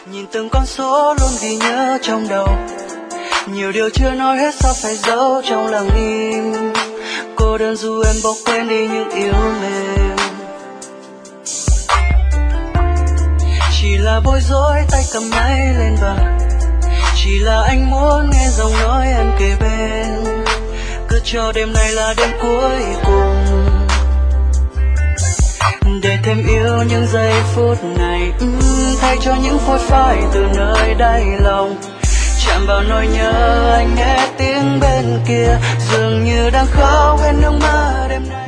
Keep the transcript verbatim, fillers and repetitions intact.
Nhìn từng con số luôn ghi nhớ trong đầu, nhiều điều chưa nói hết sao phải giấu trong lặng im. Cô đơn dù em bỏ quên đi những yếu mềm, chỉ là bối rối tay cầm máy lên và chỉ là anh muốn nghe giọng nói em kề bên, cứ cho đêm nay là đêm cuối cùng, để thêm yêu những giây phút này, uhm, thay cho những phút phai từ nơi đáy lòng. Chạm vào nỗi nhớ anh nghe tiếng bên kia, dường như đang khóc hết nước mắt đêm nay.